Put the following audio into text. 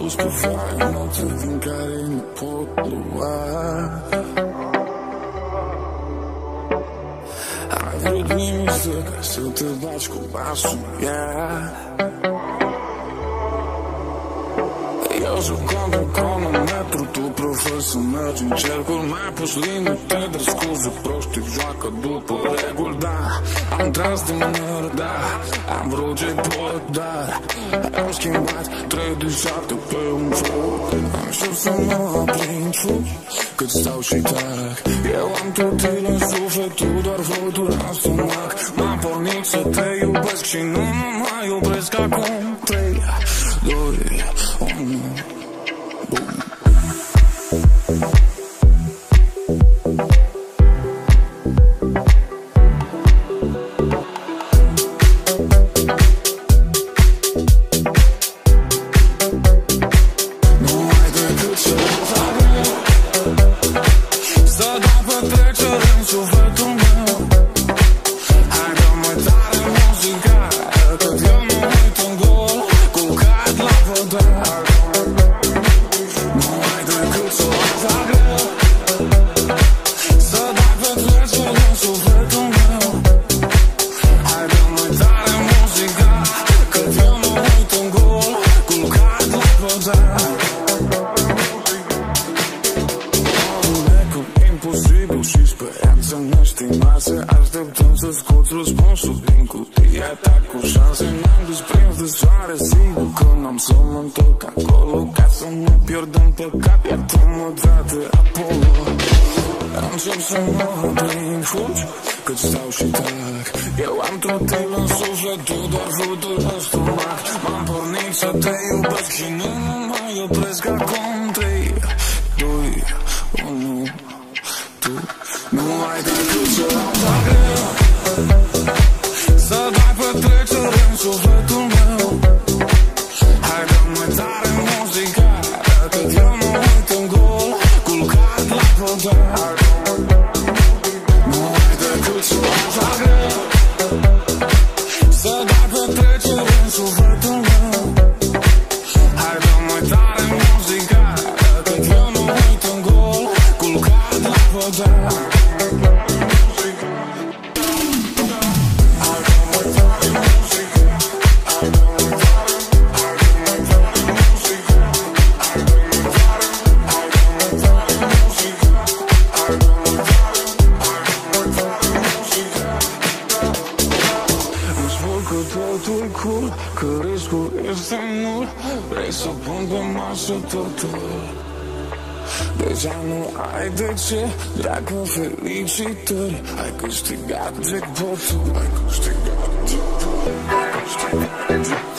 spus că vai noapte din care nu pot lua. Ai vrut liniște ca să te baci cu pasul ea. Eu joc contra cronometru, tu preferi să mergi în cercul. Mi-ai pus limite de scuze proști, joacă după reguli, da. Am tras de mână, da. Am vrut ce pot, dar am schimbat 3 de 7 pe un foc. Încep să mă aprind foc, cât stau și tac. Eu am totul în suflet, tu doar vădura în stomac. M-am pornit să te iubesc și nu mă mai opresc acum. 3, 2, 1, bum. Imposibil și speranță nestimase. Așteptăm să scoți răspunsul din cutia ta cu șanse. Ne-am desprins de soare, sigur că n-am să mă întorc acolo, ca să nu pierd în păcat. Iartă-mă, dată, Apollo. Încep să mă aprind, fugi, cât stau și tac. Eu am totul în suflet, tu doar vădul în stomac. M-am pornit să te iubesc și nu mă mai opresc acum. 3, 2, 1, tu nu ai decât să facă, să dai petrecere în sufletul meu. Hai dă-mi tare muzica, cât eu mă uit în gol, culcat la podea. Nu ai decât să facă, să dai petrecere în sufletul meu. Hai dă-mi tare muzica, cât eu mă uit în gol, culcat la podea. Totul cool, că riscul este nul. Vrei să pun pe masă totul. Deja nu ai de ce, dragă, felicitări. Ai câștigat jackpot-ul, ai câștigat jackpot-ul, ai câștigat jackpot-ul.